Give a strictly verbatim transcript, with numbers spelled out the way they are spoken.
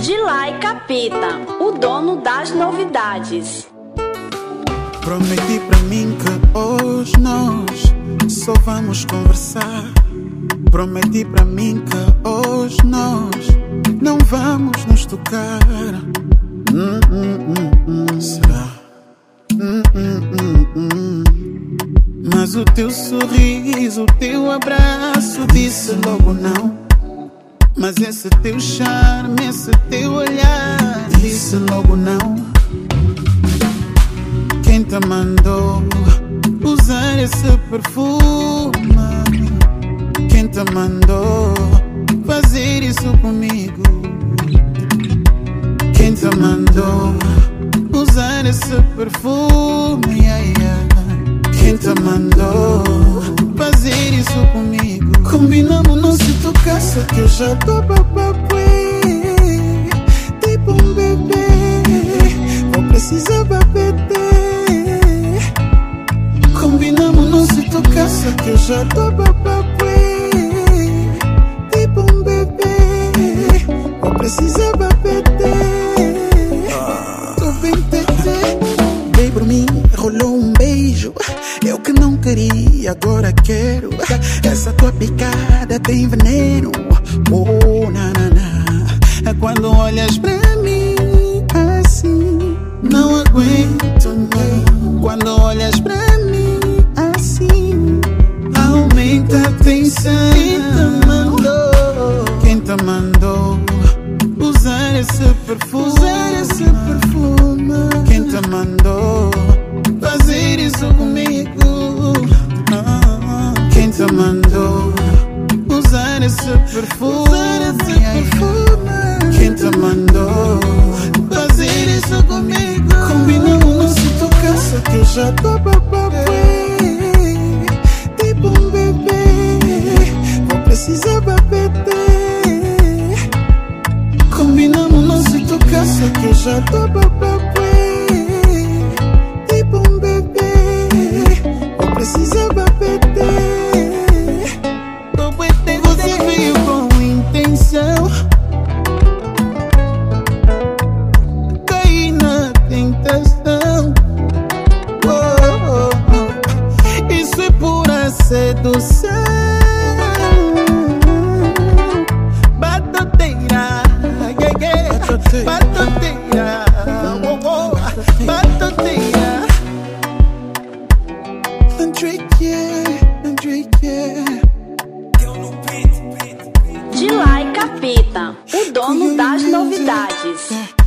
Dilai Capita, o dono das novidades. Prometi pra mim que hoje nós só vamos conversar. Prometi pra mim que hoje nós não vamos nos tocar. Hum, hum, hum, hum. Será? Hum, hum, hum, hum. Mas o teu sorriso, o teu abraço disse logo não. Mas esse teu charme, esse teu olhar disse logo não. Quem te mandou usar esse perfume? Quem te mandou fazer isso comigo? Quem te mandou usar esse perfume? Yeah, yeah. Quem te mandou fazer isso comigo? Combinamos não se tocar, só que eu já tô papapuê. Tipo um bebê, vou precisar babeter. Combinamos não se tocar, só que eu já tô papapuê. Tipo um bebê, vou precisar babeter. Tô bem tete. Veio por mim, rolou um beijo. Eu que não queria, agora quero. Essa tua picada tem veneno. Oh, na, na, na. É quando olhas pra mim assim, não aguento não. Quando olhas pra mim assim, aumenta a tensão. Quem te mandou? Quem te mandou usar esse perfume? Usar esse perfume. Quem te mandou fazer isso comigo? Ah, quem te mandou usar esse perfume? Usar esse perfume. Quem te mandou fazer isso comigo? Combinamos não se tocar, só que eu já tô papapuê. Tipo um bebê, vou precisar babeter. Combinamos não se tocar, só que eu já tô papapuê. Precisa babeter. Você veio com intenção, caí na tentação. Oh, oh, oh. Isso é pura sedução. Batoteira, yeah, yeah. Batoteira, oh, oh. Batoteira. Dilai Capita, o dono das novidades.